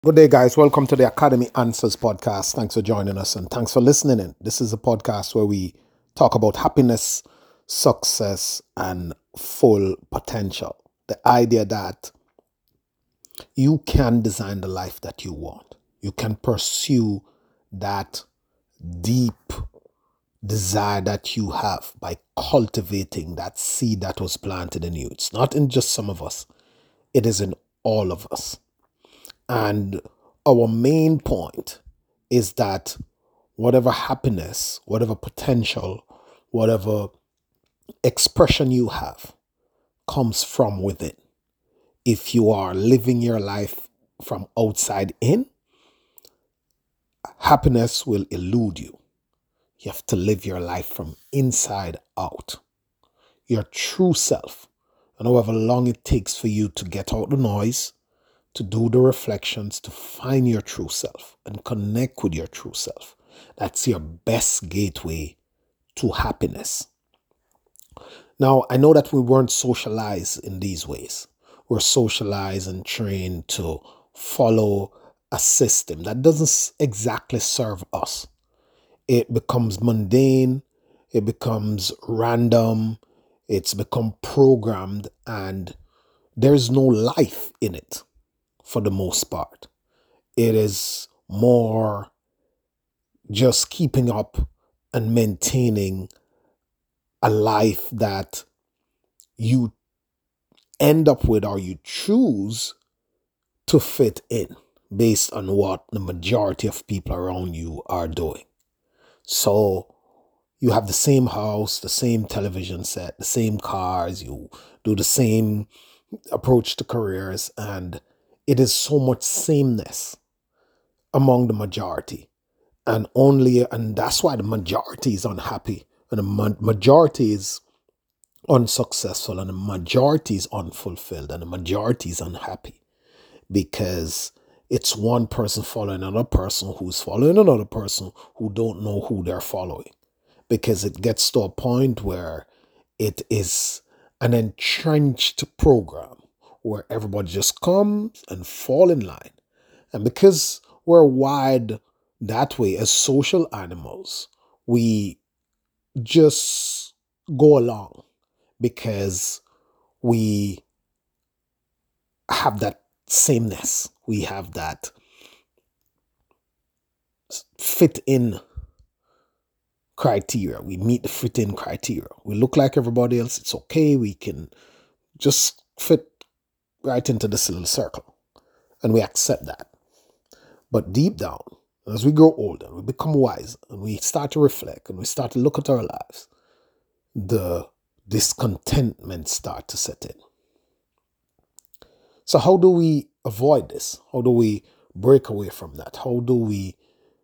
Good day, guys. Welcome to the Academy Answers podcast. Thanks for joining us and thanks for listening in. This is a podcast where we talk about happiness, success, and full potential. The idea that you can design the life that you want, you can pursue that deep desire that you have by cultivating that seed that was planted in you. It's not in just some of us, it is in all of us. And our main point is that whatever happiness, whatever potential, whatever expression you have comes from within. If you are living your life from outside in, happiness will elude you. You have to live your life from inside out. Your true self. And however long it takes for you to get out the noise, to do the reflections, to find your true self and connect with your true self. That's your best gateway to happiness. Now, I know that we weren't socialized in these ways. We're socialized and trained to follow a system that doesn't exactly serve us. It becomes mundane, it becomes random, it's become programmed, and there's no life in it for the most part. It is more just keeping up and maintaining a life that you end up with or you choose to fit in based on what the majority of people around you are doing. So you have the same house, the same television set, the same cars, you do the same approach to careers, and it is so much sameness among the majority. And that's why the majority is unhappy, and the majority is unsuccessful, and the majority is unfulfilled, and the majority is unhappy because it's one person following another person who's following another person who don't know who they're following, because it gets to a point where it is an entrenched program where everybody just comes and fall in line. And because we're wired that way as social animals, we just go along because we have that sameness. We have that fit in criteria. We meet the fit in criteria. We look like everybody else. It's okay. We can just fit right into this little circle. And we accept that. But deep down, as we grow older, we become wiser and we start to reflect and we start to look at our lives, the discontentment start to set in. So how do we avoid this? How do we break away from that? How do we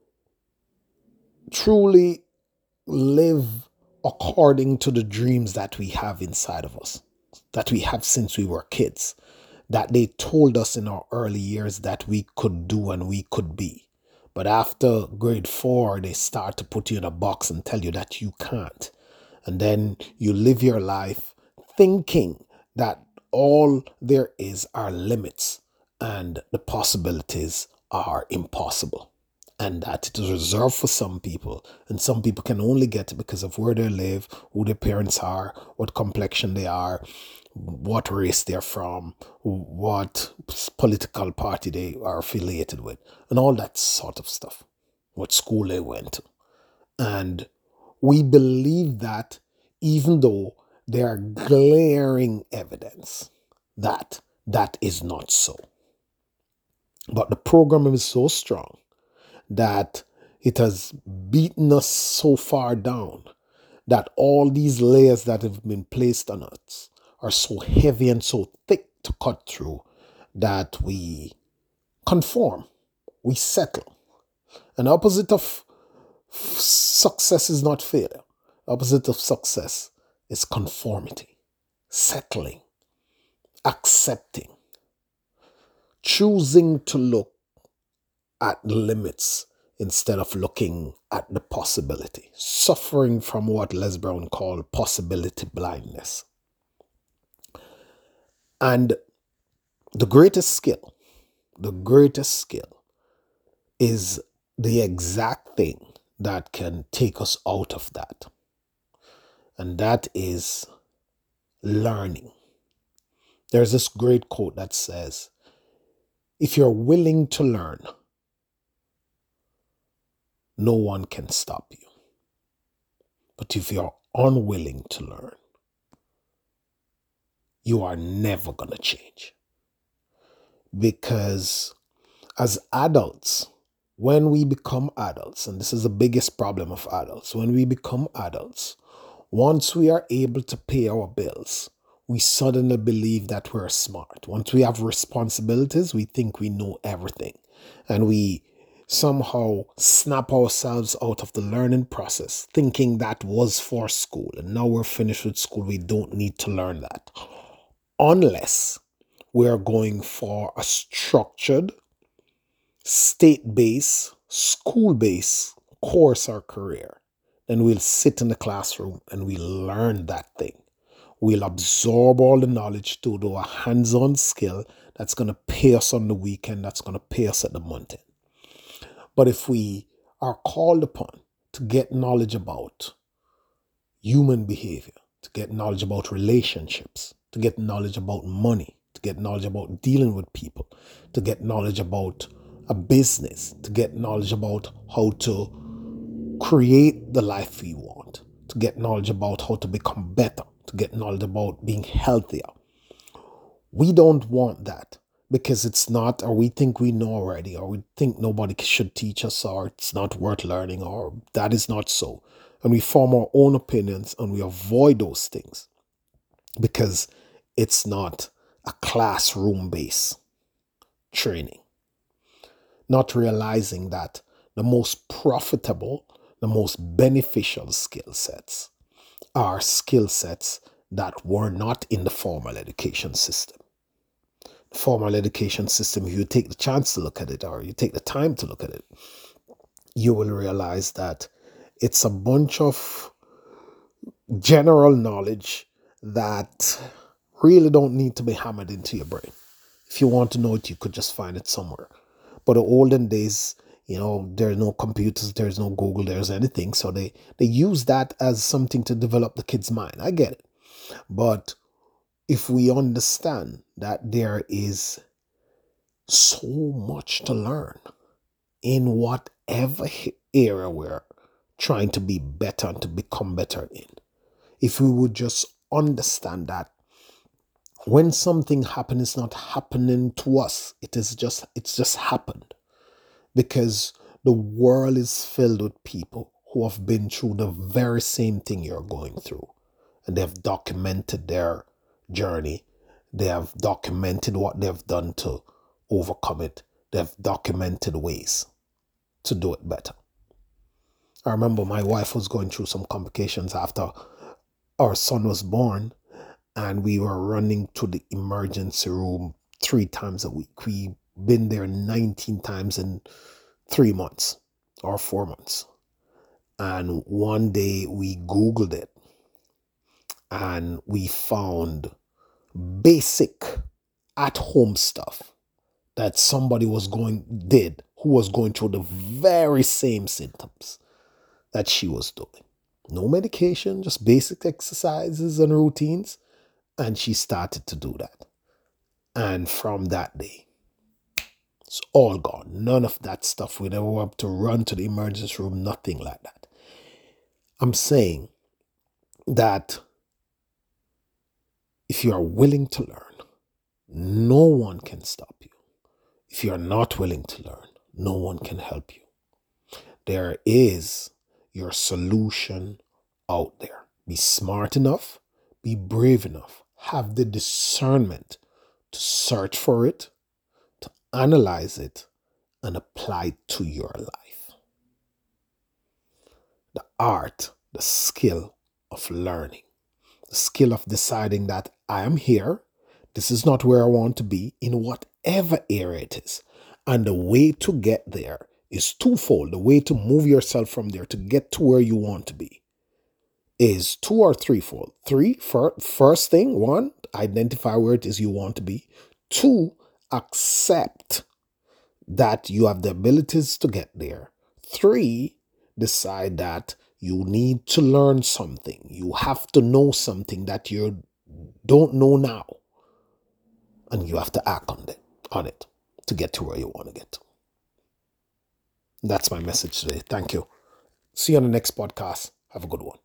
truly live according to the dreams that we have inside of us, that we have since we were kids, that they told us in our early years that we could do and we could be? But after grade 4, they start to put you in a box and tell you that you can't. And then you live your life thinking that all there is are limits and the possibilities are impossible, and that it is reserved for some people, and some people can only get it because of where they live, who their parents are, what complexion they are, what race they're from, what political party they are affiliated with, and all that sort of stuff, what school they went to. And we believe that, even though there are glaring evidence that that is not so. But the program is so strong that it has beaten us so far down that all these layers that have been placed on us are so heavy and so thick to cut through that we conform, we settle. And the opposite of success is not failure. The opposite of success is conformity, settling, accepting, choosing to look at the limits instead of looking at the possibility, suffering from what Les Brown called possibility blindness. And the greatest skill the greatest skill is the exact thing that can take us out of that. And that is learning. There's this great quote that says, if you're willing to learn, no one can stop you. But if you're unwilling to learn, you are never going to change. Because as adults, when we become adults, and this is the biggest problem of adults, when we become adults, once we are able to pay our bills, we suddenly believe that we're smart. Once we have responsibilities, we think we know everything. And we somehow snap ourselves out of the learning process, thinking that was for school. And now we're finished with school. We don't need to learn that. Unless we're going for a structured, state-based, school-based course or career, then we'll sit in the classroom and we'll learn that thing. We'll absorb all the knowledge to do a hands-on skill that's going to pay us on the weekend, that's going to pay us at the month end. But if we are called upon to get knowledge about human behavior, to get knowledge about relationships, to get knowledge about money, to get knowledge about dealing with people, to get knowledge about a business, to get knowledge about how to create the life we want, to get knowledge about how to become better, to get knowledge about being healthier. We don't want that because it's not, or we think we know already, or we think nobody should teach us, or it's not worth learning, or that is not so. And we form our own opinions and we avoid those things because it's not a classroom-based training. Not realizing that the most profitable, the most beneficial skill sets are skill sets that were not in the formal education system. The formal education system, if you take the chance to look at it or you take the time to look at it, you will realize that it's a bunch of general knowledge that really don't need to be hammered into your brain. If you want to know it, you could just find it somewhere. But the olden days, there are no computers, there's no Google, there's anything. So they use that as something to develop the kid's mind. I get it. But if we understand that there is so much to learn in whatever area we're trying to be better and to become better in, if we would just understand that when something happens, it's not happening to us. It's just happened. Because the world is filled with people who have been through the very same thing you're going through. And they've documented their journey. They have documented what they've done to overcome it. They've documented ways to do it better. I remember my wife was going through some complications after our son was born. And we were running to the emergency room 3 times a week. We've been there 19 times in 3 months or 4 months. And one day we Googled it and we found basic at-home stuff that somebody who was going through the very same symptoms that she was doing. No medication, just basic exercises and routines. And she started to do that. And from that day, it's all gone. None of that stuff. We never have to run to the emergency room, nothing like that. I'm saying that if you are willing to learn, no one can stop you. If you are not willing to learn, no one can help you. There is your solution out there. Be smart enough, be brave enough, have the discernment to search for it, to analyze it, and apply it to your life. The art, the skill of learning, the skill of deciding that I am here, this is not where I want to be in whatever area it is. And the way to get there is twofold. The way to move yourself from there to get to where you want to be is 2 or threefold. First thing, 1, identify where it is you want to be. 2, accept that you have the abilities to get there. 3, decide that you need to learn something. You have to know something that you don't know now. And you have to act on it to get to where you want to get. That's my message today. Thank you. See you on the next podcast. Have a good one.